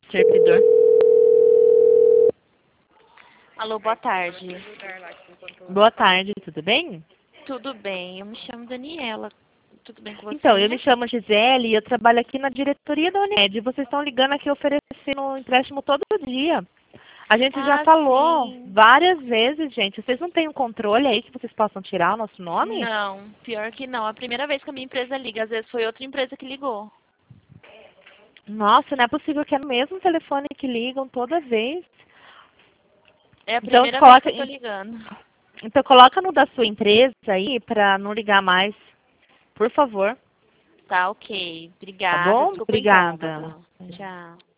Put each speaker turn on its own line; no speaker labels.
Servidor. Alô, boa tarde.
Boa tarde, tudo bem?
Tudo bem, eu me chamo Daniela. Tudo bem com você?
Então, eu me chamo Gisele e eu trabalho aqui na diretoria da Unimed. Vocês estão ligando aqui oferecendo um empréstimo todo dia. A gente já falou
Sim.
várias vezes, gente. Vocês não têm um controle aí que vocês possam tirar o nosso nome?
Não, pior que não. A primeira vez que a minha empresa liga, às vezes foi outra empresa que ligou.
Nossa, não é possível que é no mesmo telefone que ligam toda vez.
É a
Então,
primeira vez que eu tô ligando.
coloca no da sua empresa aí para não ligar mais, por favor.
Tá, ok.
Tá
Obrigada.
bom?
Desculpa o
Obrigada.
incômodo. Tchau.